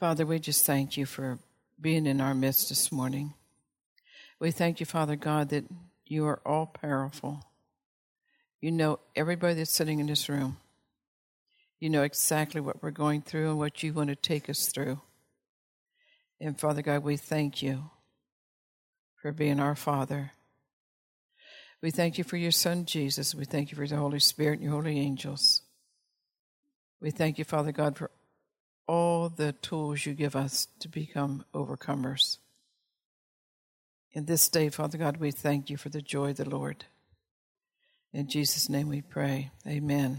Father, we just thank you for being in our midst this morning. We thank you, Father God, that you are all powerful. You know everybody that's sitting in this room. You know exactly what we're going through and what you want to take us through. And Father God, we thank you for being our Father. We thank you for your Son, Jesus. We thank you for the Holy Spirit and your holy angels. We thank you, Father God, for all the tools you give us to become overcomers. In this day, Father God, we thank you for the joy of the Lord. In Jesus' name we pray. Amen.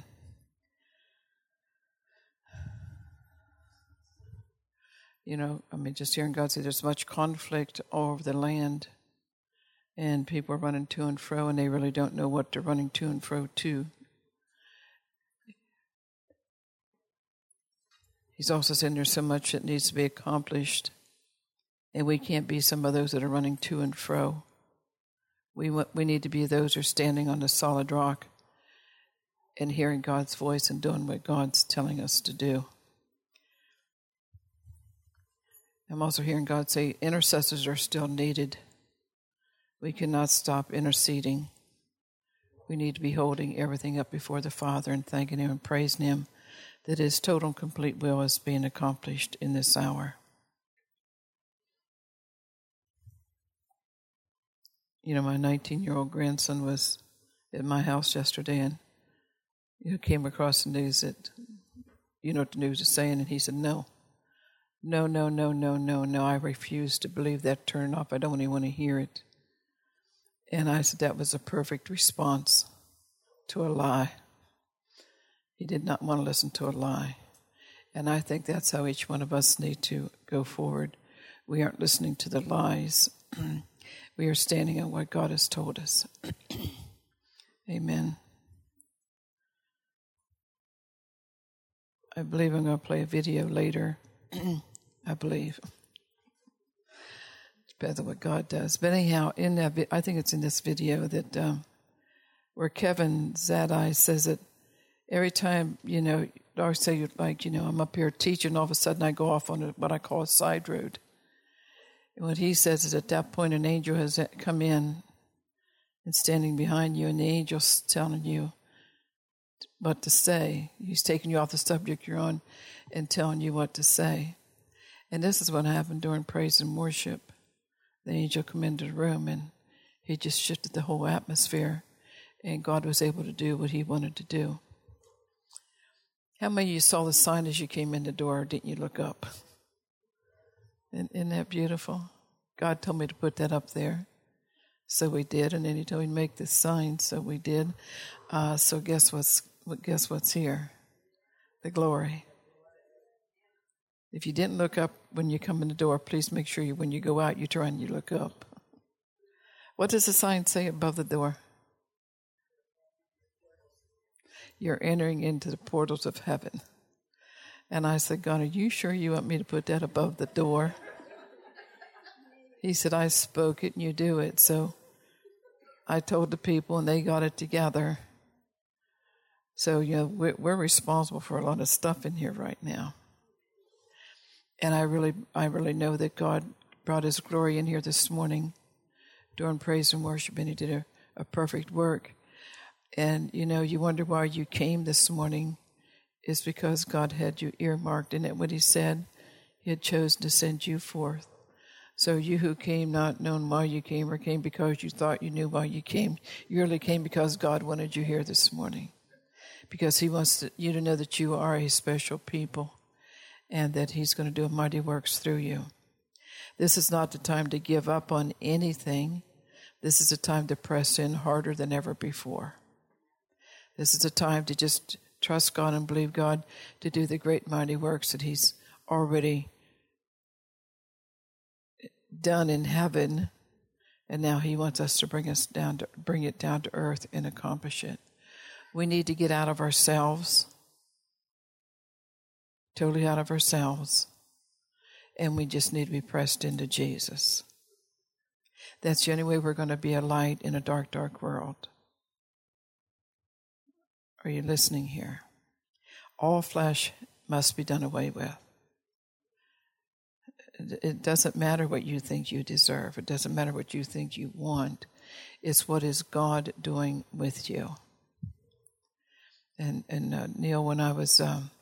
You know, just hearing God say there's much conflict all over the land, and people are running to and fro, and they really don't know what they're running to and fro to. He's also saying there's so much that needs to be accomplished, and we can't be some of those that are running to and fro. We need to be those who are standing on the solid rock and hearing God's voice and doing what God's telling us to do. I'm also hearing God say intercessors are still needed. We cannot stop interceding. We need to be holding everything up before the Father and thanking Him and praising Him that His total and complete will is being accomplished in this hour. You know, my 19-year-old grandson was at my house yesterday and came across the news that, you know what the news is saying, and he said, no, I refuse to believe that. Turn it off. I don't even want to hear it. And I said that was a perfect response to a lie. He did not want to listen to a lie. And I think that's how each one of us need to go forward. We aren't listening to the lies. We are standing on what God has told us. Amen. I believe I'm going to play a video later. I believe. It's better than what God does. But anyhow, in that, I think it's in this video that where Kevin Zadai says that every time, I say, I'm up here teaching, all of a sudden I go off on what I call a side road. And what he says is at that point an angel has come in and standing behind you, and the angel's telling you what to say. He's taking you off the subject you're on and telling you what to say. And this is what happened during praise and worship. The angel came into the room and he just shifted the whole atmosphere, and God was able to do what he wanted to do. How many of you saw the sign as you came in the door, or didn't you look up? Isn't that beautiful? God told me to put that up there. So we did, and then he told me to make this sign, so we did. So guess what's here? The glory. If you didn't look up when you come in the door, please make sure when you go out, you turn and you look up. What does the sign say above the door? You're entering into the portals of heaven. And I said, God, are you sure you want me to put that above the door? He said, I spoke it and you do it. So I told the people and they got it together. So, we're responsible for a lot of stuff in here right now. And I really know that God brought his glory in here this morning during praise and worship, and he did a perfect work. And, you wonder why you came this morning. Is because God had you earmarked, and what he said, he had chosen to send you forth. So you who came not knowing why you came, or came because you thought you knew why you came, you really came because God wanted you here this morning. Because he wants you to know that you are a special people, and that he's going to do mighty works through you. This is not the time to give up on anything. This is a time to press in harder than ever before. This is a time to just trust God and believe God to do the great mighty works that he's already done in heaven, and now he wants us to bring it down to earth and accomplish it. We need to get out of ourselves, totally out of ourselves, and we just need to be pressed into Jesus. That's the only way we're going to be a light in a dark, dark world. Are you listening here? All flesh must be done away with. It doesn't matter what you think you deserve. It doesn't matter what you think you want. It's what is God doing with you. And Neil, when I was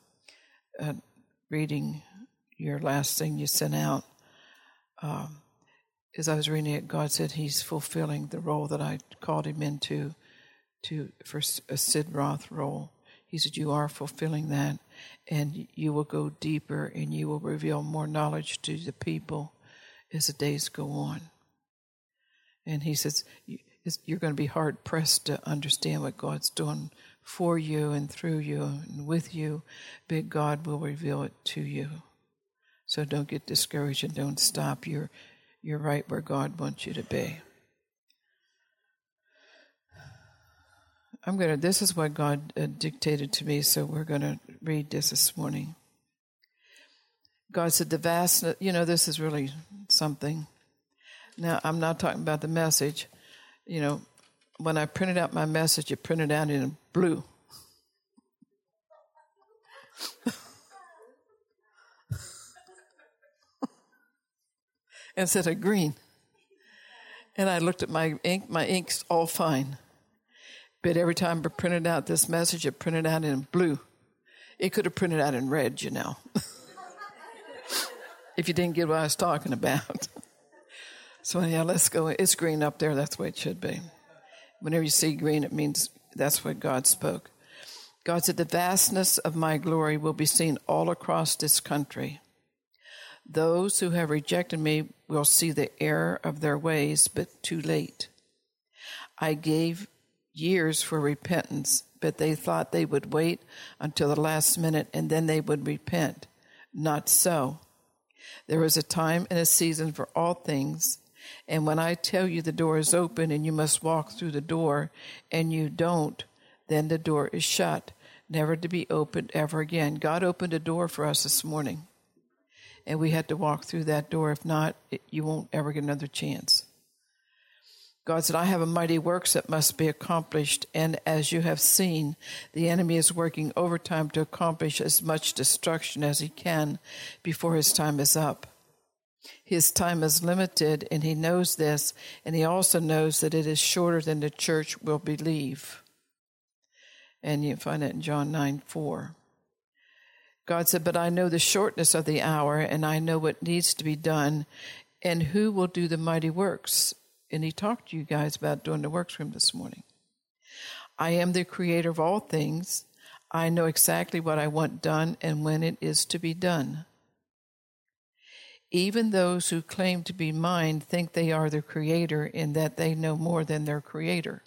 reading your last thing you sent out, as I was reading it, God said He's fulfilling the role that I called Him into for a Sid Roth role. He said, you are fulfilling that, and you will go deeper, and you will reveal more knowledge to the people as the days go on. And He says, you're going to be hard-pressed to understand what God's doing for you and through you and with you, but God will reveal it to you. So don't get discouraged and don't stop. You're right where God wants you to be. This is what God dictated to me, so we're going to read this morning. God said the vastness, this is really something. Now, I'm not talking about the message. When I printed out my message, it printed out in blue. Instead of green. And I looked at my ink's all fine. But every time I printed out this message, it printed out in blue. It could have printed out in red, if you didn't get what I was talking about. So anyhow, let's go. It's green up there. That's the way it should be. Whenever you see green, it means that's what God spoke. God said, the vastness of my glory will be seen all across this country. Those who have rejected me will see the error of their ways, but too late. I gave years for repentance, but they thought they would wait until the last minute and then they would repent. Not so. There is a time and a season for all things, and when I tell you the door is open and you must walk through the door, and you don't, then the door is shut, never to be opened ever again. God opened a door for us this morning, and we had to walk through that door. If not, you won't ever get another chance. God said, I have a mighty works that must be accomplished, and as you have seen, the enemy is working overtime to accomplish as much destruction as he can before his time is up. His time is limited, and he knows this, and he also knows that it is shorter than the church will believe. And you find that in John 9:4. God said, but I know the shortness of the hour, and I know what needs to be done, and who will do the mighty works. And he talked to you guys about doing the works for him this morning. I am the creator of all things. I know exactly what I want done and when it is to be done. Even those who claim to be mine think they are the creator in that they know more than their creator.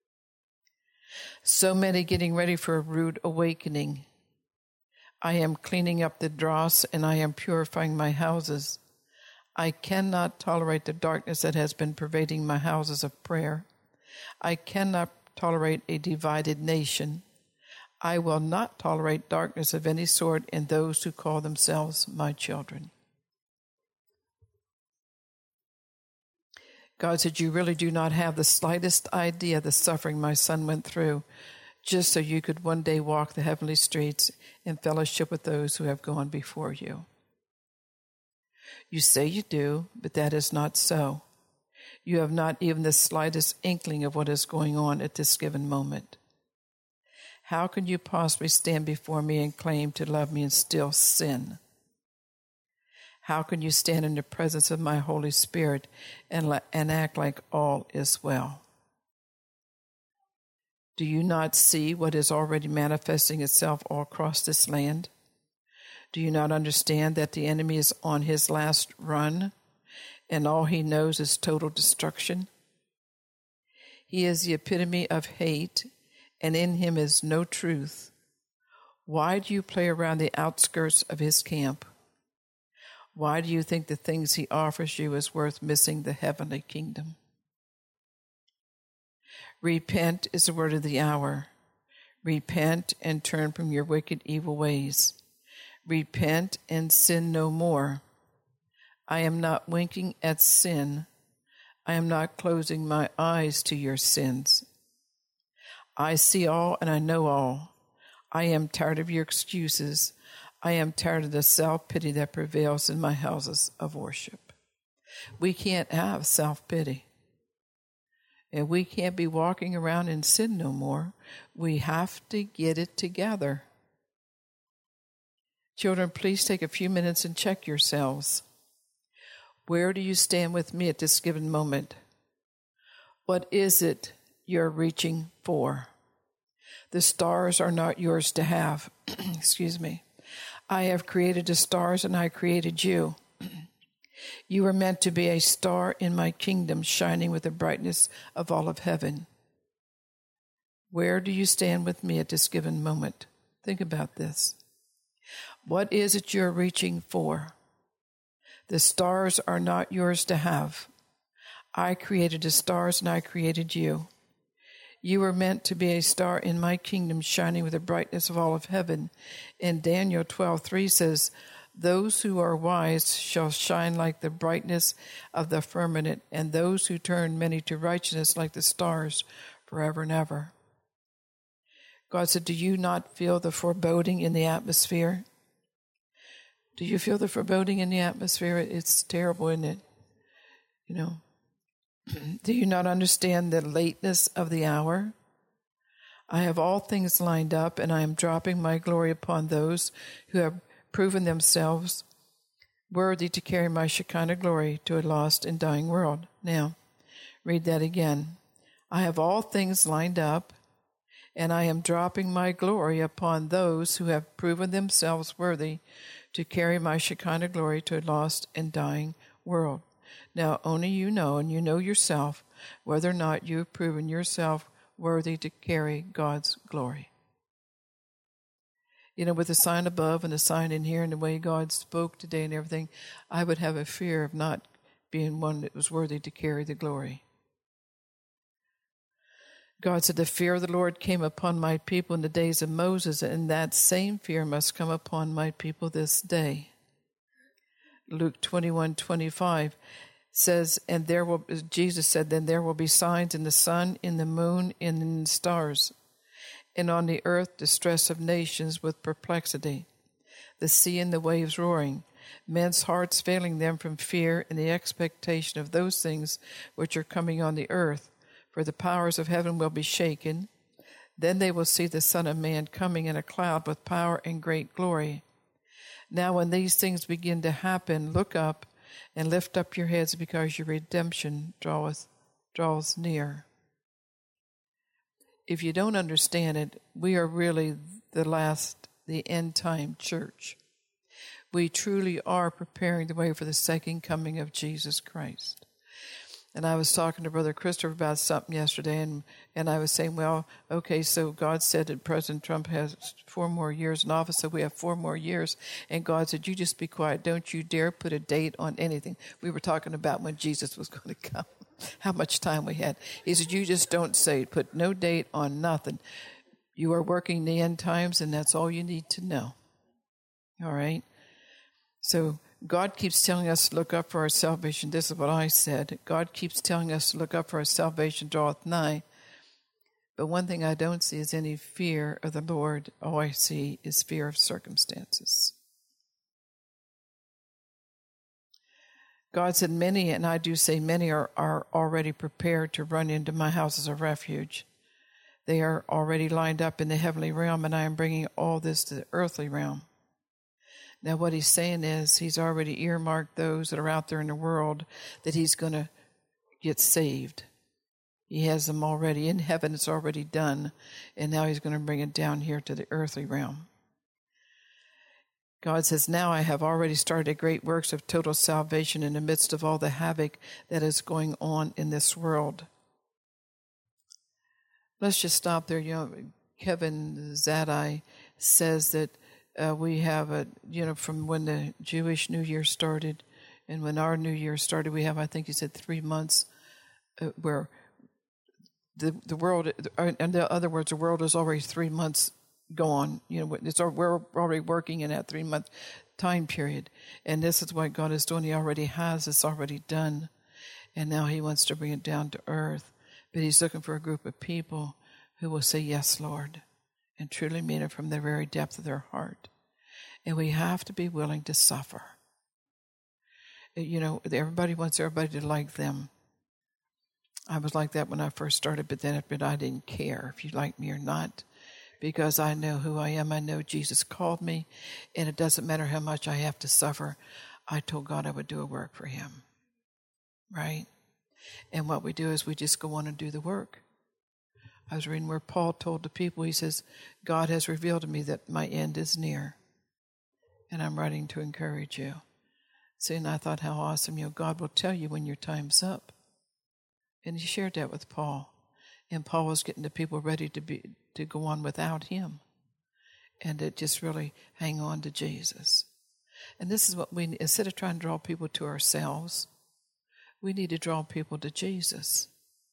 So many getting ready for a rude awakening. I am cleaning up the dross and I am purifying my houses. I cannot tolerate the darkness that has been pervading my houses of prayer. I cannot tolerate a divided nation. I will not tolerate darkness of any sort in those who call themselves my children. God said, you really do not have the slightest idea of the suffering my son went through, just so you could one day walk the heavenly streets in fellowship with those who have gone before you. You say you do, but that is not so. You have not even the slightest inkling of what is going on at this given moment. How can you possibly stand before me and claim to love me and still sin? How can you stand in the presence of my Holy Spirit and act like all is well? Do you not see what is already manifesting itself all across this land? Do you not understand that the enemy is on his last run and all he knows is total destruction? He is the epitome of hate, and in him is no truth. Why do you play around the outskirts of his camp? Why do you think the things he offers you is worth missing the heavenly kingdom? Repent is the word of the hour. Repent and turn from your wicked, evil ways. Repent and sin no more. I am not winking at sin. I am not closing my eyes to your sins. I see all and I know all. I am tired of your excuses. I am tired of the self-pity that prevails in my houses of worship. We can't have self-pity. And we can't be walking around in sin no more. We have to get it together. Children, please take a few minutes and check yourselves. Where do you stand with me at this given moment? What is it you're reaching for? The stars are not yours to have. Excuse me. I have created the stars and I created you. You were meant to be a star in my kingdom, shining with the brightness of all of heaven. Where do you stand with me at this given moment? Think about this. What is it you're reaching for? The stars are not yours to have. I created the stars and I created you. You were meant to be a star in my kingdom, shining with the brightness of all of heaven. And Daniel 12:3 says, those who are wise shall shine like the brightness of the firmament, and those who turn many to righteousness like the stars forever and ever. God said, do you not feel the foreboding in the atmosphere? Do you feel the foreboding in the atmosphere? It's terrible, isn't it? You know. Do you not understand the lateness of the hour? I have all things lined up, and I am dropping my glory upon those who have proven themselves worthy to carry my Shekinah glory to a lost and dying world. Now, read that again. I have all things lined up, and I am dropping my glory upon those who have proven themselves worthy to carry my Shekinah glory to a lost and dying world. Now, only you know, and you know yourself, whether or not you have proven yourself worthy to carry God's glory. You know, with the sign above and the sign in here and the way God spoke today and everything, I would have a fear of not being one that was worthy to carry the glory. God said, the fear of the Lord came upon my people in the days of Moses, and that same fear must come upon my people this day. Luke 21:25 says, Jesus said, then there will be signs in the sun, in the moon, and in the stars, and on the earth distress of nations with perplexity, the sea and the waves roaring, men's hearts failing them from fear and the expectation of those things which are coming on the earth, for the powers of heaven will be shaken. Then they will see the Son of Man coming in a cloud with power and great glory. Now when these things begin to happen, look up and lift up your heads, because your redemption draws near. If you don't understand it, we are really the end time church. We truly are preparing the way for the second coming of Jesus Christ. And I was talking to Brother Christopher about something yesterday, and I was saying, well, okay, so God said that President Trump has 4 more years in office, so we have 4 more years. And God said, you just be quiet. Don't you dare put a date on anything. We were talking about when Jesus was going to come, how much time we had. He said, you just don't say, put no date on nothing. You are working the end times, and that's all you need to know. All right? So God keeps telling us to look up for our salvation. This is what I said. God keeps telling us to look up for our salvation draweth nigh. But one thing I don't see is any fear of the Lord. All I see is fear of circumstances. God said many, and I do say many, are already prepared to run into my houses of refuge. They are already lined up in the heavenly realm, and I am bringing all this to the earthly realm. Now, what he's saying is he's already earmarked those that are out there in the world that he's going to get saved. He has them already in heaven. It's already done. And now he's going to bring it down here to the earthly realm. God says, now I have already started great works of total salvation in the midst of all the havoc that is going on in this world. Let's just stop there. You know, Kevin Zadai says that we have from when the Jewish New Year started and when our New Year started, we have, I think he said, 3 months where the world, in other words, the world is already 3 months gone. You know, we're already working in that 3-month time period. And this is what God is doing. He already has. It's already done. And now he wants to bring it down to earth. But he's looking for a group of people who will say, yes, Lord, and truly mean it from the very depth of their heart. And we have to be willing to suffer. You know, everybody wants everybody to like them. I was like that when I first started, but then I didn't care if you like me or not, because I know who I am. I know Jesus called me, and it doesn't matter how much I have to suffer. I told God I would do a work for him, right? And what we do is we just go on and do the work. I was reading where Paul told the people, he says, God has revealed to me that my end is near, and I'm writing to encourage you. See, and I thought, how awesome, God will tell you when your time's up. And he shared that with Paul. And Paul was getting the people ready to go on without him. And to just really hang on to Jesus. And this is what we, instead of trying to draw people to ourselves, we need to draw people to Jesus.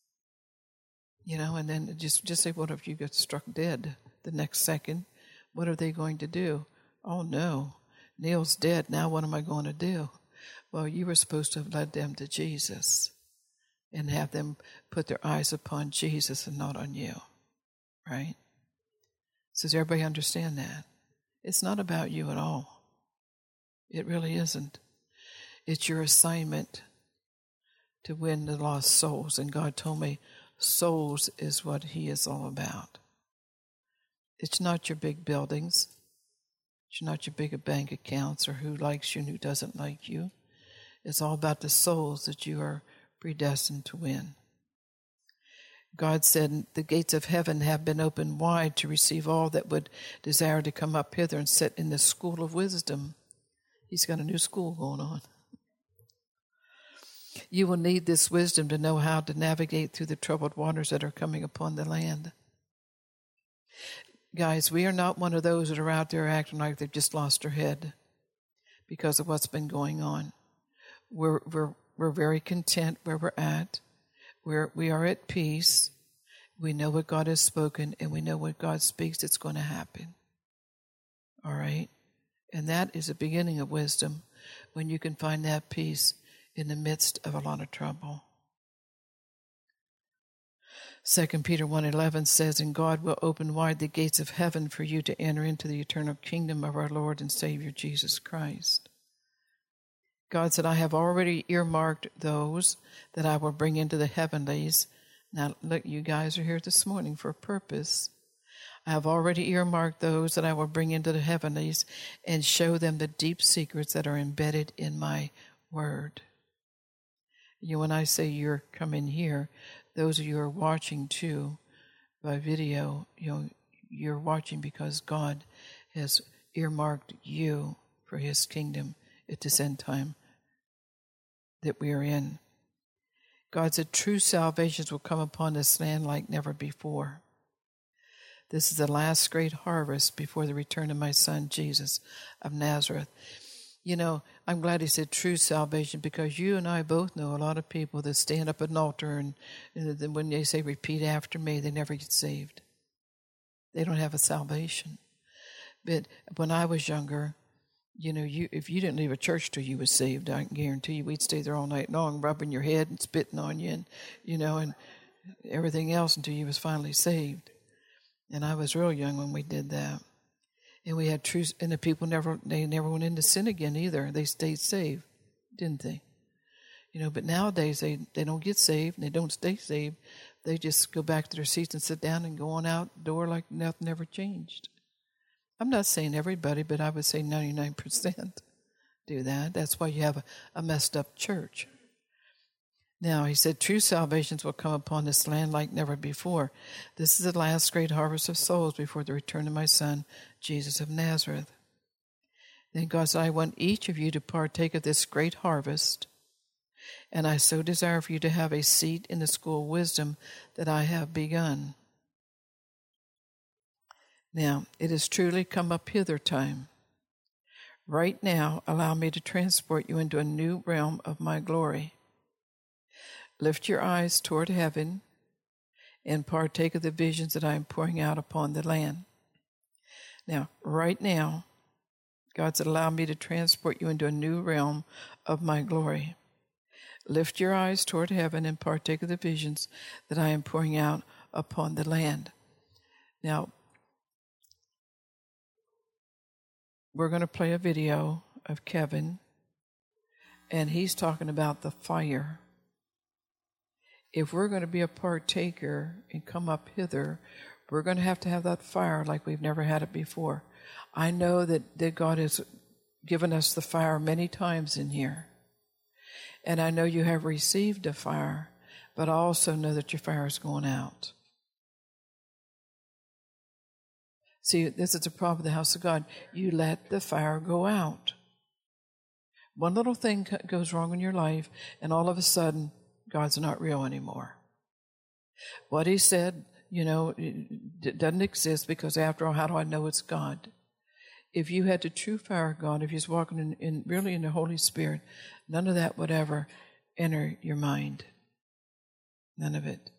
And then just say, what if you get struck dead the next second? What are they going to do? Oh, no, Neil's dead. Now what am I going to do? Well, you were supposed to have led them to Jesus and have them put their eyes upon Jesus and not on you, right? So does everybody understand that? It's not about you at all. It really isn't. It's your assignment to win the lost souls. And God told me souls is what he is all about. It's not your big buildings. It's not your big bank accounts or who likes you and who doesn't like you. It's all about the souls that you are predestined to win. God said, the gates of heaven have been opened wide to receive all that would desire to come up hither and sit in the school of wisdom. He's got a new school going on. You will need this wisdom to know how to navigate through the troubled waters that are coming upon the land. Guys, we are not one of those that are out there acting like they've just lost their head because of what's been going on. We're very content where we're at. We are at peace. We know what God has spoken, and we know what God speaks, it's going to happen. All right? And that is the beginning of wisdom, when you can find that peace in the midst of a lot of trouble. 2 Peter 1:11 says, and God will open wide the gates of heaven for you to enter into the eternal kingdom of our Lord and Savior Jesus Christ. God said, I have already earmarked those that I will bring into the heavenlies. Now, look, you guys are here this morning for a purpose. I have already earmarked those that I will bring into the heavenlies and show them the deep secrets that are embedded in my word. When I say you're coming here, those of you who are watching too by video, you're watching because God has earmarked you for his kingdom at this end time that we are in. God said true salvations will come upon this land like never before. This is the last great harvest before the return of my son, Jesus of Nazareth. I'm glad he said true salvation, because you and I both know a lot of people that stand up at an altar and then when they say repeat after me, they never get saved. They don't have a salvation. But when I was younger, if you didn't leave a church till you was saved, I can guarantee you we'd stay there all night long, rubbing your head and spitting on you and everything else until you was finally saved. And I was real young when we did that. And we had true, and the people never went into sin again either. They stayed saved, didn't they? But nowadays they don't get saved and they don't stay saved. They just go back to their seats and sit down and go on out the door like nothing ever changed. I'm not saying everybody, but I would say 99% do that. That's why you have a messed up church. Now, he said, true salvations will come upon this land like never before. This is the last great harvest of souls before the return of my son, Jesus of Nazareth. Then God said, I want each of you to partake of this great harvest, and I so desire for you to have a seat in the school of wisdom that I have begun. Now, it is truly come up hither time. Right now, allow me to transport you into a new realm of my glory. Lift your eyes toward heaven and partake of the visions that I am pouring out upon the land. Now, right now, God said, allow me to transport you into a new realm of my glory. Lift your eyes toward heaven and partake of the visions that I am pouring out upon the land. Now, we're going to play a video of Kevin, and he's talking about the fire. If we're going to be a partaker and come up hither, we're going to have that fire like we've never had it before. I know that God has given us the fire many times in here. And I know you have received a fire, but I also know that your fire is going out. See, this is the problem with the house of God. You let the fire go out. One little thing goes wrong in your life, and all of a sudden, God's not real anymore. What he said, it doesn't exist, because after all, how do I know it's God? If you had the true fire of God, if you was walking in really in the Holy Spirit, none of that would ever enter your mind. None of it.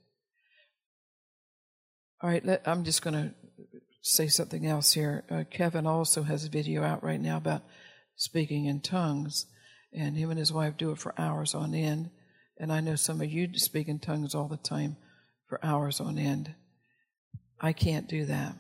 All right, I'm just going to say something else here. Kevin also has a video out right now about speaking in tongues, and him and his wife do it for hours on end. And I know some of you speak in tongues all the time for hours on end. I can't do that.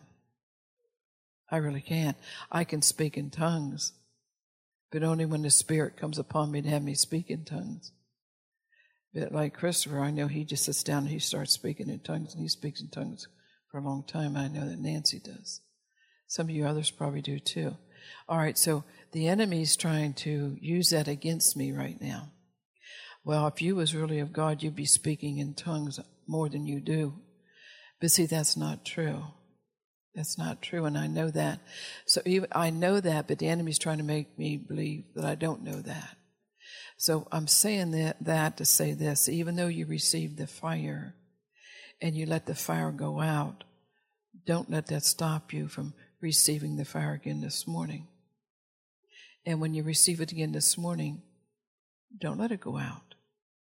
I really can't. I can speak in tongues, but only when the Spirit comes upon me to have me speak in tongues. But like Christopher, I know he just sits down and he starts speaking in tongues, and he speaks in tongues for a long time. I know that Nancy does. Some of you others probably do too. All right, so the enemy's trying to use that against me right now. Well, if you was really of God, you'd be speaking in tongues more than you do. But see, that's not true. That's not true, and I know that. So I know that, but the enemy's trying to make me believe that I don't know that. So I'm saying that to say this: even though you received the fire and you let the fire go out, don't let that stop you from receiving the fire again this morning. And when you receive it again this morning, don't let it go out.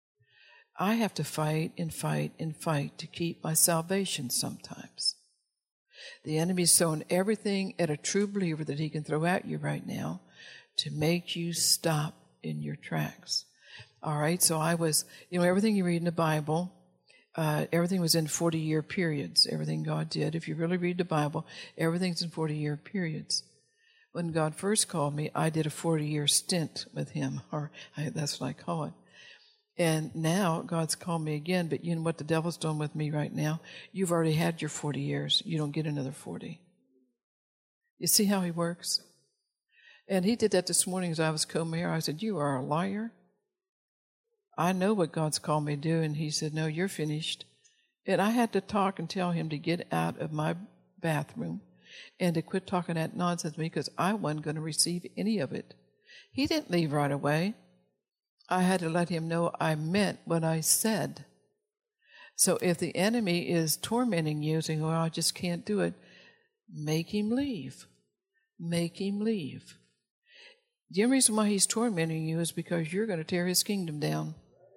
I have to fight and fight and fight to keep my salvation sometimes. The enemy's throwing everything at a true believer that he can throw at you right now to make you stop in your tracks. All right, so I was, everything you read in the Bible, everything was in 40-year periods. Everything God did, if you really read the Bible, everything's in 40-year periods. When God first called me, I did a 40-year stint with him, that's what I call it. And now God's called me again, but you know what the devil's doing with me right now? You've already had your 40 years. You don't get another 40. You see how he works? And he did that this morning as I was co-mayor. I said, "You are a liar. I know what God's called me to do." And he said, "No, you're finished." And I had to talk and tell him to get out of my bathroom and to quit talking that nonsense to me, because I wasn't going to receive any of it. He didn't leave right away. I had to let him know I meant what I said. So if the enemy is tormenting you, saying, "Well, I just can't do it," make him leave. Make him leave. The only reason why he's tormenting you is because you're going to tear his kingdom down.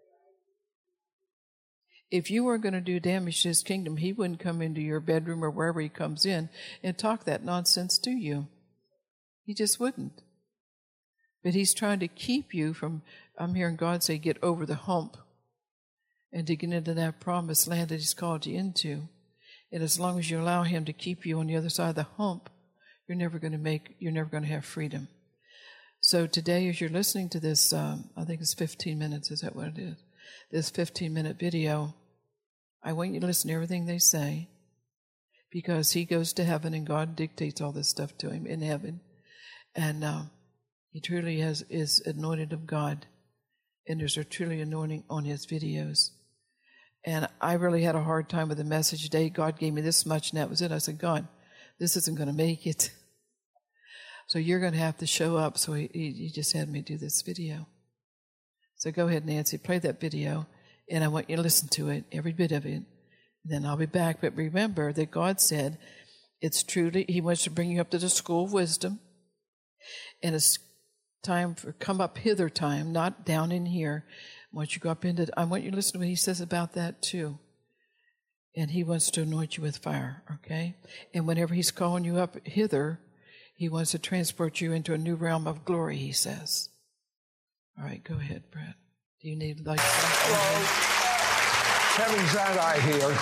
If you weren't going to do damage to his kingdom, he wouldn't come into your bedroom or wherever he comes in and talk that nonsense to you. He just wouldn't. But he's trying to keep you from, I'm hearing God say, get over the hump and to get into that promised land that he's called you into. And as long as you allow him to keep you on the other side of the hump, you're never going to have freedom. So today, as you're listening to this, I think it's 15 minutes, is that what it is? This 15-minute video, I want you to listen to everything they say, because he goes to heaven and God dictates all this stuff to him in heaven. And he truly is anointed of God, and there's a truly anointing on his videos. And I really had a hard time with the message today. God gave me this much, and that was it. I said, "God, this isn't going to make it. So you're going to have to show up." So he just had me do this video. So go ahead, Nancy, play that video, and I want you to listen to it, every bit of it. And then I'll be back. But remember that God said it's truly, he wants to bring you up to the school of wisdom. And it's time for come up hither time, not down in here. Once you go up into, I want you to listen to what he says about that too. And he wants to anoint you with fire, okay? And whenever he's calling you up hither, he wants to transport you into a new realm of glory, he says. All right, go ahead, Brad. Do you need like something? Hello. Kevin Zadai here.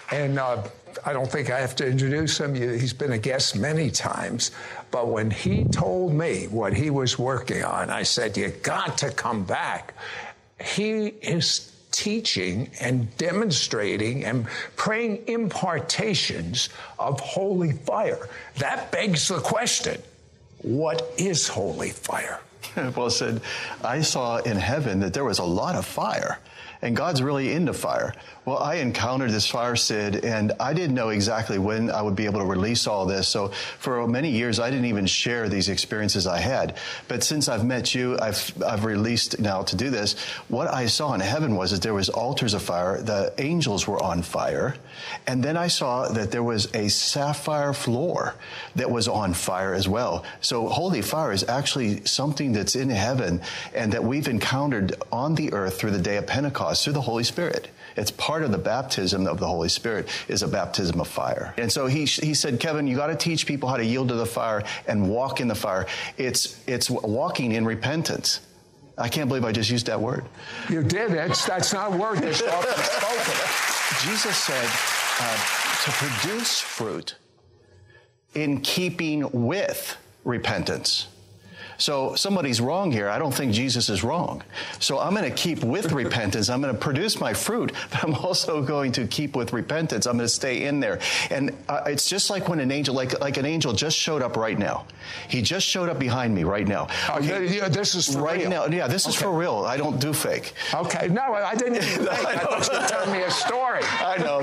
And I don't think I have to introduce him. He's been a guest many times. But when he told me what he was working on, I said, you got to come back. He is teaching and demonstrating and praying impartations of holy fire. That begs the question, what is holy fire? Well said. I saw in heaven that there was a lot of fire, and God's really into fire. Well, I encountered this fire, Sid, and I didn't know exactly when I would be able to release all this. So for many years, I didn't even share these experiences I had. But since I've met you, I've released now to do this. What I saw in heaven was that there was altars of fire. The angels were on fire. And then I saw that there was a sapphire floor that was on fire as well. So holy fire is actually something that's in heaven and that we've encountered on the earth through the day of Pentecost, through the Holy Spirit. It's part of the baptism of the Holy Spirit is a baptism of fire. And so he said, Kevin, you got to teach people how to yield to the fire and walk in the fire. It's walking in repentance. I can't believe I just used that word. You did. That's not a word that's often spoken. Jesus said to produce fruit in keeping with repentance. So somebody's wrong here. I don't think Jesus is wrong. So I'm going to keep with repentance. I'm going to produce my fruit, but I'm also going to keep with repentance. I'm going to stay in there. And it's just like when an angel, like an angel just showed up right now. He just showed up behind me right now. Okay, yeah, this is for right real. Now. Yeah, this is for real. I don't do fake. Okay, no, I didn't even fake. I thought you told me a story. I know.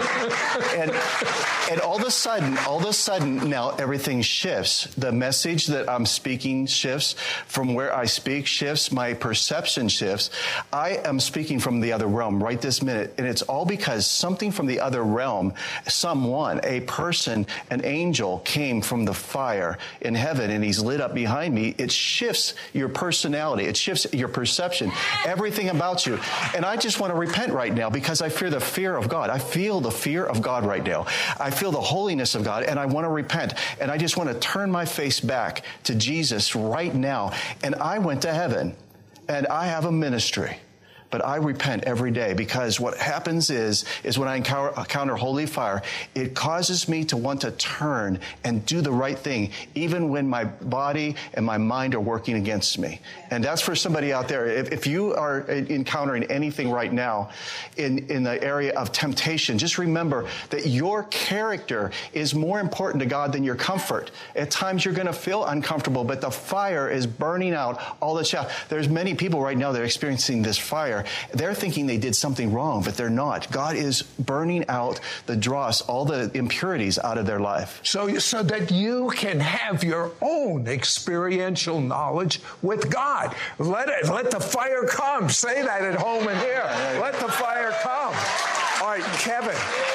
And all of a sudden, now everything shifts. The message that I'm speaking shifts. From where I speak shifts. My perception shifts. I am speaking from the other realm right this minute. And it's all because something from the other realm, someone, a person, an angel came from the fire in heaven and he's lit up behind me. It shifts your personality. It shifts your perception, everything about you. And I just want to repent right now because I fear the fear of God. I feel the fear of God right now. I feel the holiness of God and I want to repent. And I just want to turn my face back to Jesus right now. And I went to heaven and I have a ministry. But I repent every day because what happens is when I encounter holy fire, it causes me to want to turn and do the right thing, even when my body and my mind are working against me. And that's for somebody out there. If you are encountering anything right now in the area of temptation, just remember that your character is more important to God than your comfort. At times you're going to feel uncomfortable, but the fire is burning out all the chaff. There's many people right now that are experiencing this fire. They're thinking they did something wrong, but they're not. God is burning out the dross, all the impurities out of their life. So that you can have your own experiential knowledge with God. Let the fire come. Say that at home and here. Let the fire come. All right, Kevin.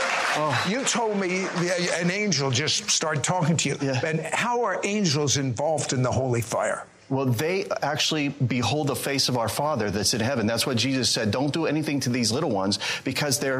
You told me an angel just started talking to you. Yeah. And how are angels involved in the holy fire? Well, they actually behold the face of our Father that's in heaven. That's what Jesus said. Don't do anything to these little ones because they're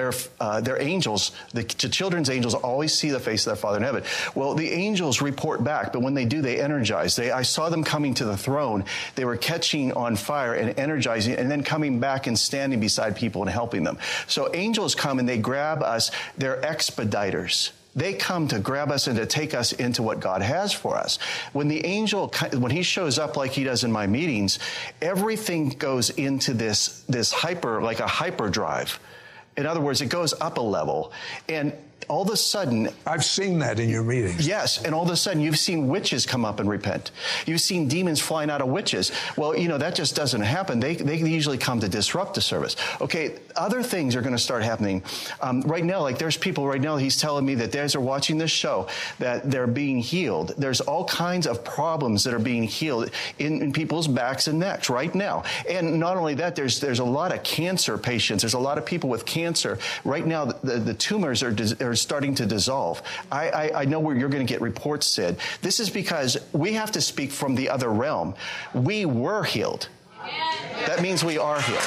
angels. The children's angels always see the face of their Father in heaven. Well, the angels report back, but when they do, they energize. I saw them coming to the throne. They were catching on fire and energizing and then coming back and standing beside people and helping them. So angels come and they grab us. They're expediters. They come to grab us and to take us into what God has for us. When the angel, when he shows up like he does in my meetings, everything goes into this hyper, like a hyperdrive. In other words, it goes up a level. And all of a sudden... I've seen that in your meetings. Yes, and all of a sudden you've seen witches come up and repent. You've seen demons flying out of witches. Well, that just doesn't happen. They usually come to disrupt the service. Okay, other things are going to start happening. Right now, like there's people right now, he's telling me that they're watching this show, that they're being healed. There's all kinds of problems that are being healed in people's backs and necks right now. And not only that, there's a lot of cancer patients. There's a lot of people with cancer. Right now, the tumors are starting to dissolve. I know where you're going to get reports, Sid. This is because we have to speak from the other realm. We were healed. That means we are healed.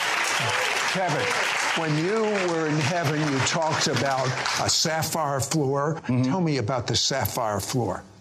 Kevin, when you were in heaven, you talked about a sapphire floor. Tell me about the sapphire floor.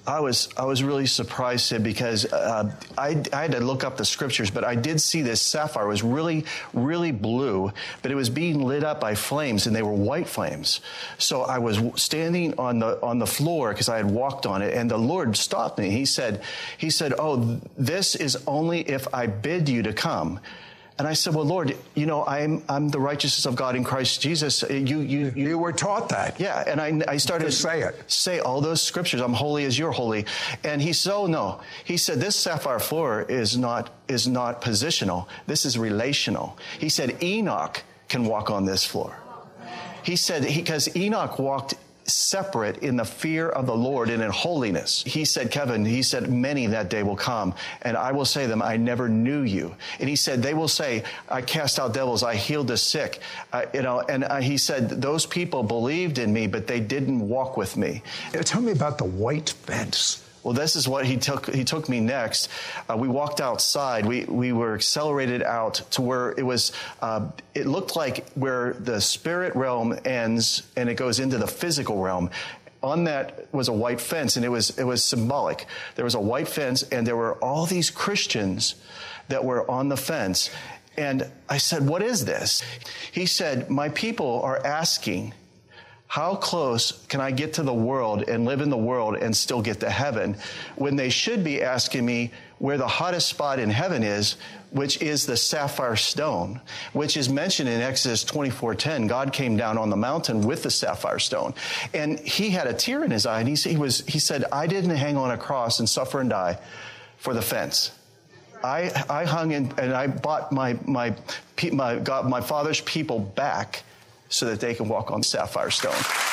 I was really surprised, Sid, because I had to look up the scriptures, but I did see this sapphire. It was really, really blue, but it was being lit up by flames, and they were white flames. So I was standing on the floor because I had walked on it, and the Lord stopped me. He said, "Oh, this is only if I bid you to come." And I said, "Well, Lord, you know, I'm the righteousness of God in Christ Jesus." You were taught that. Yeah, and I started to say all those scriptures. I'm holy as you're holy. And he said, "Oh no." He said, "This sapphire floor is not positional. This is relational." He said, "Enoch can walk on this floor." He said, because Enoch walked separate in the fear of the Lord and in holiness. He said, "Kevin," he said, "many that day will come, and I will say to them, I never knew you." And he said, they will say, "I cast out devils, I healed the sick." He said, "Those people believed in me, but they didn't walk with me." Tell me about the white fence. Well, this is what he took me next. We walked outside. We were accelerated out to where it was, it looked like where the spirit realm ends and it goes into the physical realm. On that was a white fence, and it was symbolic. There was a white fence, and there were all these Christians that were on the fence. And I said, "What is this?" He said, "My people are asking, how close can I get to the world and live in the world and still get to heaven, when they should be asking me where the hottest spot in heaven is, which is the sapphire stone, which is mentioned in Exodus 24:10. God came down on the mountain with the sapphire stone." And he had a tear in his eye, and he said, "I didn't hang on a cross and suffer and die for the fence. I hung in, and I bought my father's people back so that they can walk on sapphire stone."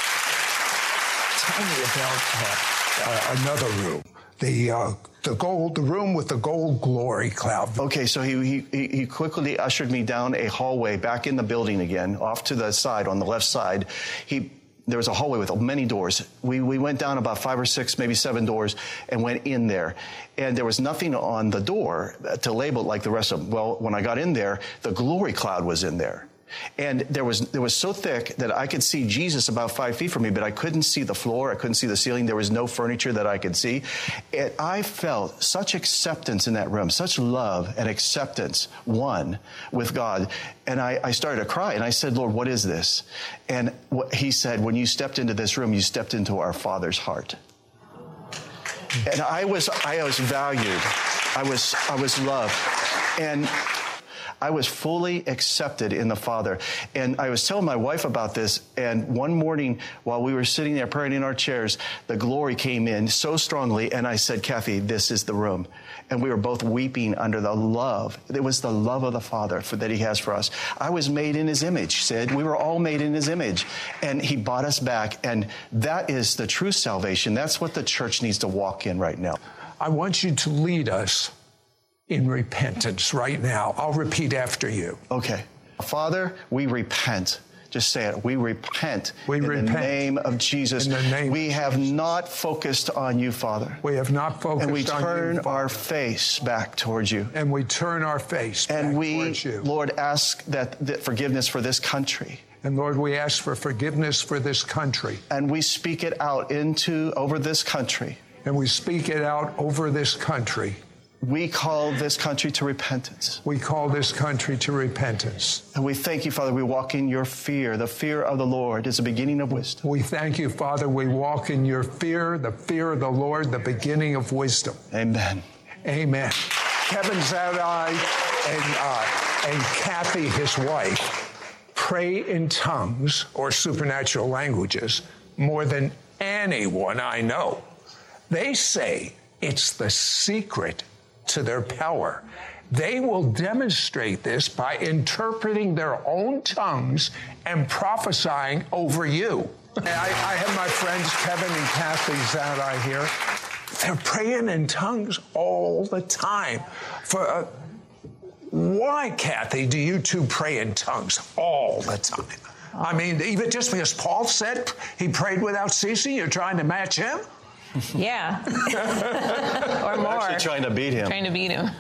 Tell me about another room, the room with the gold glory cloud. Okay, so he quickly ushered me down a hallway back in the building again, off to the side, on the left side. There was a hallway with many doors. We went down about 5 or 6, maybe 7 doors, and went in there. And there was nothing on the door to label it like the rest of them. Well, when I got in there, the glory cloud was in there. And there was so thick that I could see Jesus about 5 feet from me, but I couldn't see the floor. I couldn't see the ceiling. There was no furniture that I could see. And I felt such acceptance in that room, such love and acceptance, one, with God. And I started to cry, and I said, "Lord, what is this?" And he said, "When you stepped into this room, you stepped into our Father's heart." And I was valued. I was loved. And I was fully accepted in the Father. And I was telling my wife about this, and one morning while we were sitting there praying in our chairs, the glory came in so strongly, and I said, "Kathy, this is the room." And we were both weeping under the love. It was the love of the Father that he has for us. I was made in his image, Sid. We were all made in his image. And he bought us back. And that is the true salvation. That's what the church needs to walk in right now. I want you to lead us in repentance right now. I'll repeat after you. Okay. Father, we repent. Just say it. We repent. In the name of Jesus. In the name we have not focused on you, Father. We have not focused on you, And we turn our face back towards you. And we turn our face back towards you. Lord, ask that forgiveness for this country. And Lord, we ask for forgiveness for this country. And we speak it out over this country. And we speak it out over this country. We call this country to repentance. We call this country to repentance. And we thank you, Father, we walk in your fear. The fear of the Lord is the beginning of wisdom. We thank you, Father, we walk in your fear, the fear of the Lord, the beginning of wisdom. Amen. Amen. Kevin Zadai and Kathy, his wife, pray in tongues or supernatural languages more than anyone I know. They say it's the secret to their power. They will demonstrate this by interpreting their own tongues and prophesying over you. I have my friends Kevin and Kathy Zadai here. They're praying in tongues all the time. Why, Kathy, do you two pray in tongues all the time? I mean, even just because Paul said he prayed without ceasing, you're trying to match him? Yeah. Or more. Actually trying to beat him. Trying to beat him.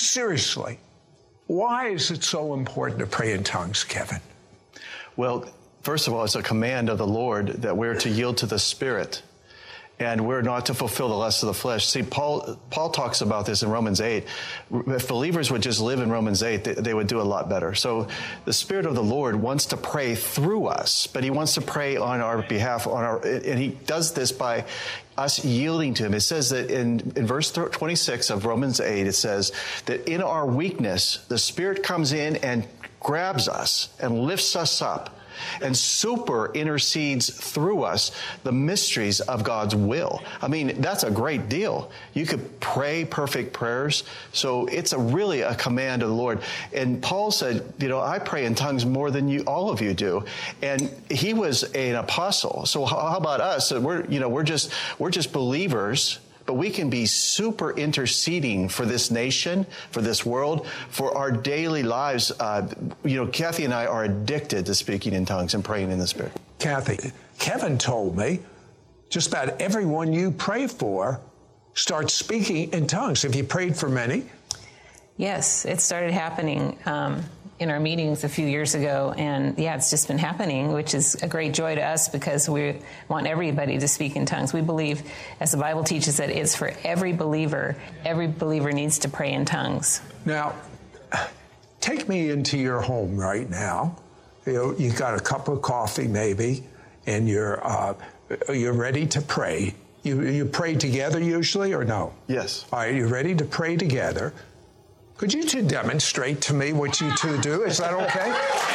Seriously, why is it so important to pray in tongues, Kevin? Well, first of all, it's a command of the Lord that we're to yield to the Spirit. And we're not to fulfill the lust of the flesh. See, Paul talks about this in Romans 8. If believers would just live in Romans 8, they would do a lot better. So the Spirit of the Lord wants to pray through us, but he wants to pray on our behalf, and he does this by us yielding to him. It says that in verse 26 of Romans 8, it says that in our weakness, the Spirit comes in and grabs us and lifts us up and super intercedes through us the mysteries of God's will. I mean, that's a great deal. You could pray perfect prayers. So it's really a command of the Lord. And Paul said, I pray in tongues more than all of you do. And he was an apostle. So how about us? We're just believers. But we can be super interceding for this nation, for this world, for our daily lives. Kathy and I are addicted to speaking in tongues and praying in the Spirit. Kathy, Kevin told me just about everyone you pray for starts speaking in tongues. Have you prayed for many? Yes, it started happening in our meetings a few years ago, and it's just been happening, which is a great joy to us because we want everybody to speak in tongues. We believe, as the Bible teaches, that it's for every believer. Every believer needs to pray in tongues. Now, take me into your home right now. You've got a cup of coffee maybe, and you're ready to pray. You pray together usually or no? Yes. All right, you're ready to pray together. Could you two demonstrate to me what you two do? Is that okay?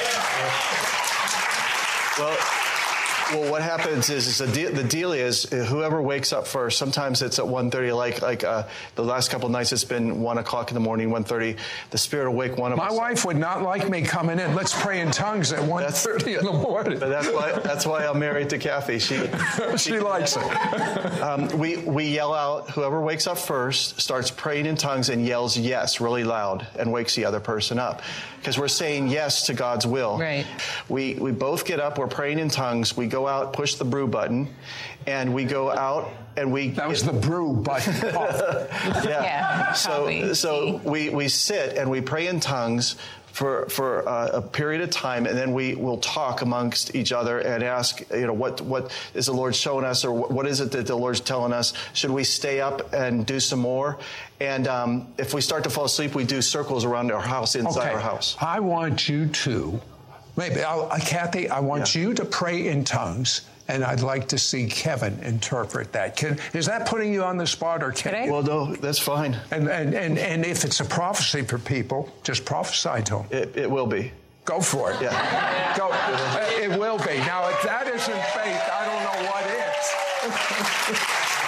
Well, what happens is the deal is whoever wakes up first. Sometimes it's at 1:30. Like the last couple of nights, it's been 1 o'clock in the morning, 1:30. The Spirit will wake one of us. My wife would not like me coming in. Let's pray in tongues at 1:30 in the morning. But that's why I'm married to Kathy. She likes it. We yell out. Whoever wakes up first starts praying in tongues and yells yes really loud and wakes the other person up, because we're saying yes to God's will. Right. We both get up. We're praying in tongues. We go out, push the brew button, and we go out and we. That was the brew button. Yeah. So we sit and we pray in tongues for a period of time, and then we will talk amongst each other and ask, what is the Lord showing us, or what is it that the Lord's telling us? Should we stay up and do some more? And if we start to fall asleep, we do circles around our house, inside our house. I want you to, Kathy, I want you to pray in tongues, and I'd like to see Kevin interpret that. Is that putting you on the spot, or can I? Well, no, that's fine. And if it's a prophecy for people, just prophesy to them. It will be. Go for it. Yeah. Go. It will be. Now, if that isn't faith, I don't know what is.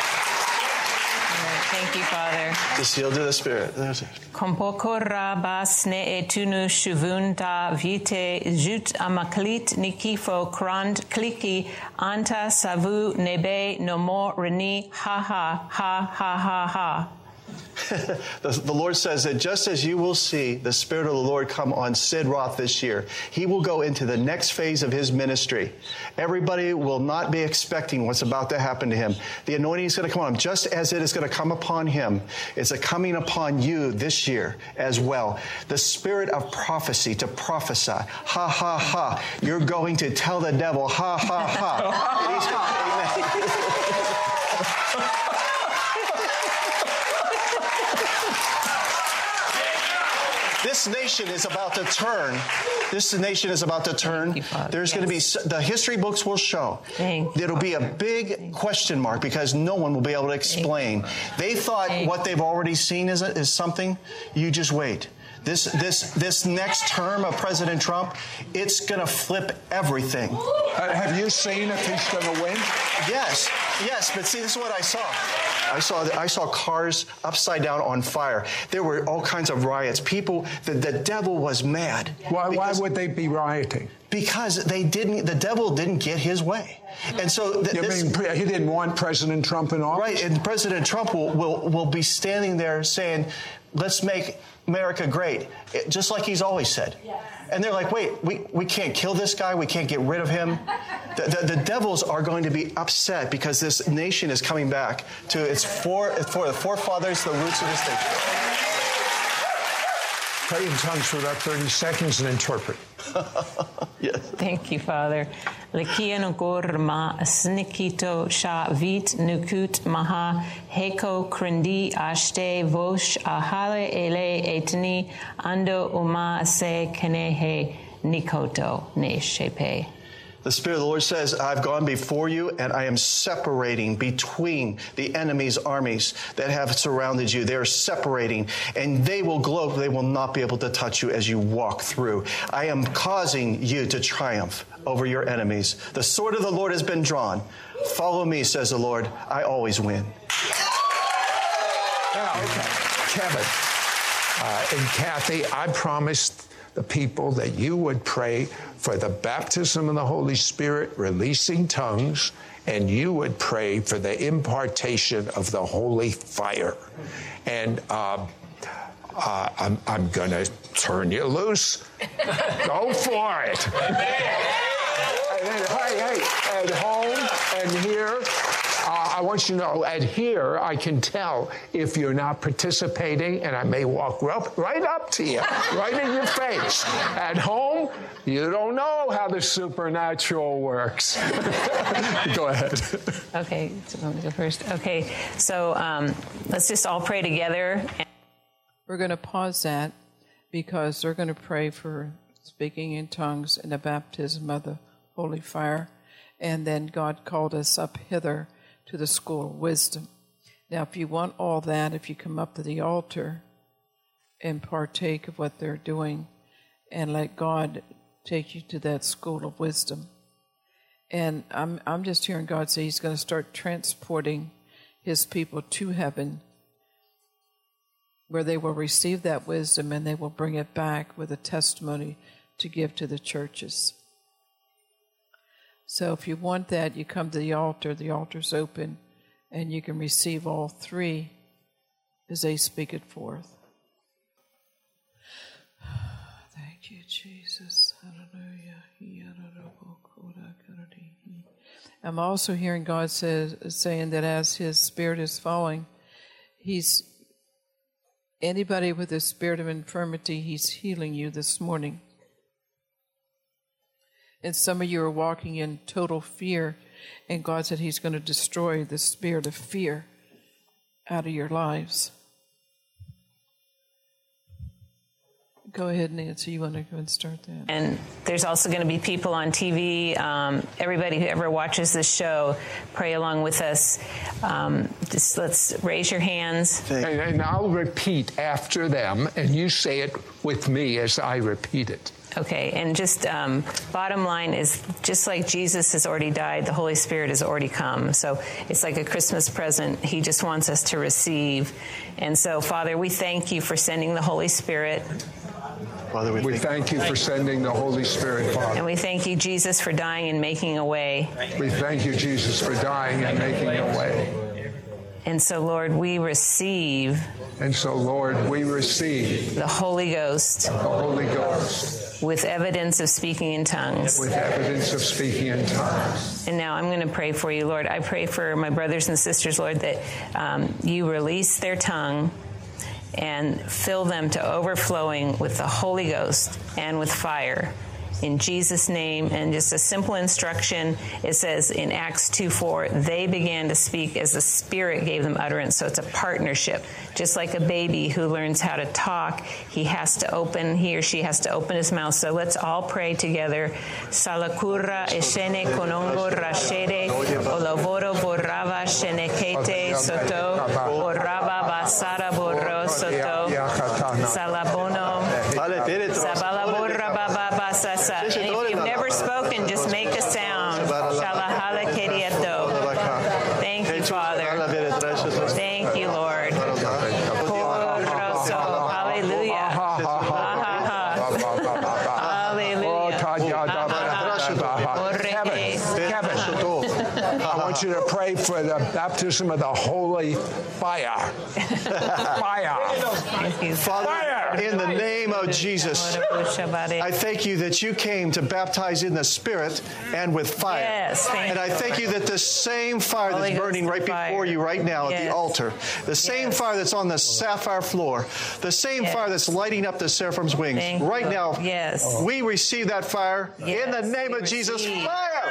Thank you, Father. Just yield to the Spirit. Kompoko rabas ne etunu shuvunta vite jut amaklit nikifo krand kliki anta savu nebe nomo reni ha ha ha ha ha ha. The Lord says that just as you will see the Spirit of the Lord come on Sid Roth this year, he will go into the next phase of his ministry. Everybody will not be expecting what's about to happen to him. The anointing is going to come on him just as it is going to come upon him. It's coming upon you this year as well. The spirit of prophecy, to prophesy. Ha, ha, ha. You're going to tell the devil, ha, ha, ha. This nation is about to turn. This nation is about to turn. There's going to be, the history books will show. There'll be a big question mark because no one will be able to explain. They thought what they've already seen is something. You just wait. This next term of President Trump, it's going to flip everything. Have you seen if he's going to win? Yes, but see, this is what I saw. I saw cars upside down on fire. There were all kinds of riots. People, the devil was mad. Why would they be rioting? Because the devil didn't get his way. And so he didn't want President Trump in office? Right, and President Trump will be standing there saying, let's make America great, just like he's always said. Yes. And they're like, wait, we can't kill this guy. We can't get rid of him. The devils are going to be upset because this nation is coming back to its for the forefathers, the roots of this nation. Pray in tongues for about 30 seconds and interpret. Yes. Thank you, Father. Lekiano gorma snikito sha vit nukut maha heko krendi ashte vosh ahale ele etni ando uma se kenehe nikoto ne shepe. The Spirit of the Lord says, I've gone before you and I am separating between the enemy's armies that have surrounded you. They're separating and they will gloat. They will not be able to touch you as you walk through. I am causing you to triumph over your enemies. The sword of the Lord has been drawn. Follow me, says the Lord. I always win. Okay. Kevin and Kathy, I promised the people that you would pray for the baptism of the Holy Spirit, releasing tongues, and you would pray for the impartation of the holy fire. And I'm going to turn you loose. Go for it. Hey, at home and here, I want you to know, at here, I can tell if you're not participating, and I may walk right up to you, right in your face. At home, you don't know how the supernatural works. Go ahead. Okay, so let me go first. Okay, so let's just all pray together. We're going to pause that because we're going to pray for speaking in tongues and the baptism of the holy fire. And then God called us up hither to the school of wisdom. Now, if you want all that, if you come up to the altar and partake of what they're doing and let God take you to that school of wisdom. And I'm just hearing God say he's going to start transporting his people to heaven where they will receive that wisdom and they will bring it back with a testimony to give to the churches. So if you want that, you come to the altar's open, and you can receive all three as they speak it forth. Thank you, Jesus. Hallelujah. I'm also hearing God saying that as his spirit is falling, anybody with a spirit of infirmity, he's healing you this morning. And some of you are walking in total fear, and God said he's going to destroy the spirit of fear out of your lives. Go ahead, Nancy. You want to go and start that? And there's also going to be people on TV. Everybody who ever watches this show, pray along with us. Just let's raise your hands. And I'll repeat after them, and you say it with me as I repeat it. Okay, and just bottom line is just like Jesus has already died, the Holy Spirit has already come. So it's like a Christmas present. He just wants us to receive. And so, Father, we thank you for sending the Holy Spirit. Father, we thank you for sending the Holy Spirit, Father. And we thank you, Jesus, for dying and making a way. We thank you, Jesus, for dying and making a way. And so, Lord, we receive. And so, Lord, we receive the Holy Ghost. The Holy Ghost. With evidence of speaking in tongues. With evidence of speaking in tongues. And now I'm going to pray for you, Lord. I pray for my brothers and sisters, Lord, that you release their tongue and fill them to overflowing with the Holy Ghost and with fire. In Jesus' name, and just a simple instruction, it says in Acts 2:4, they began to speak as the Spirit gave them utterance. So it's a partnership. Just like a baby who learns how to talk, he or she has to open his mouth. So let's all pray together. Salakura eshene konongo rashede olovoro borava shenekete soto borava basara borro soto salabono sabalaborra baba basasa. And if you've never spoken, just make a sound. Shalahala kediato. Thank you, Father. Thank you, Lord. Hallelujah. Hallelujah. Kevin, I want want you to pray for the baptism of the Holy Fire. Fire. Father, in the name of Jesus, I thank you that you came to baptize in the Spirit and with fire. Yes, and I thank you that the same fire that's burning right before you right now at the altar, the same fire that's on the sapphire floor, the same fire that's lighting up the seraphim's wings right now, we receive that fire in the name of Jesus. Fire!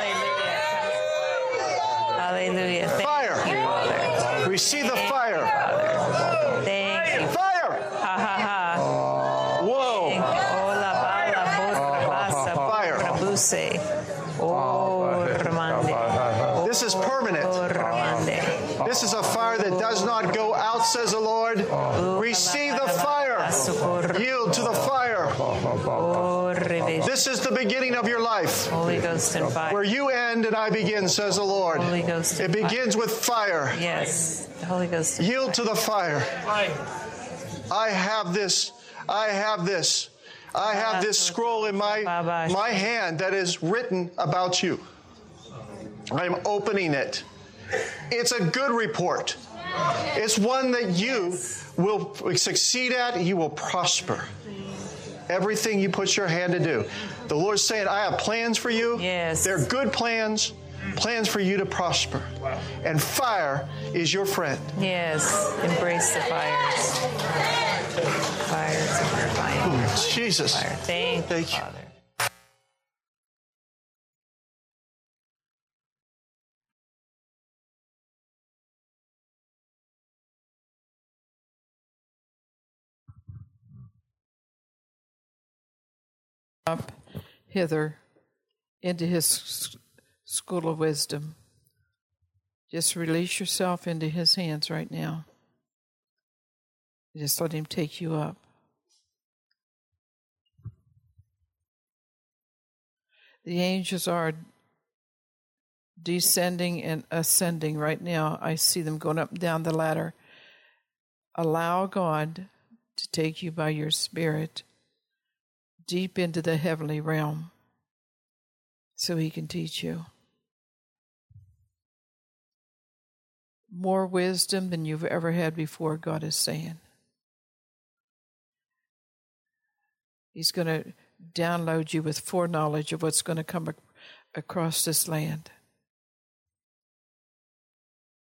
Hallelujah. Thank Fire! you, Father. Receive the fire. Father. Thank you. Fire! Ha ha ha. Whoa! Fire. This is permanent. This is a fire that does not go out, says the Lord. Receive the fire. Yield to the fire. This is the beginning of your life. Holy Ghost and fire. Where you end and I begin, says the Lord. Holy Ghost and it begins with fire. Yes. The Holy Ghost and yield to the fire. I have this. I have this. I have this scroll in my hand that is written about you. I'm opening it. It's a good report. It's one that you will succeed at. You will prosper. Everything you put your hand to do. The Lord's saying, I have plans for you. Yes. They're good plans. Plans for you to prosper. And fire is your friend. Yes. Embrace the fires. Fires of refining. Oh, Jesus. Fire. Thank you, Father. Up hither into his school of wisdom. Just release yourself into his hands right now. Just let him take you up. The angels are descending and ascending right now. I see them going up and down the ladder. Allow God to take you by your spirit deep into the heavenly realm so he can teach you. More wisdom than you've ever had before, God is saying. He's going to download you with foreknowledge of what's going to come across this land.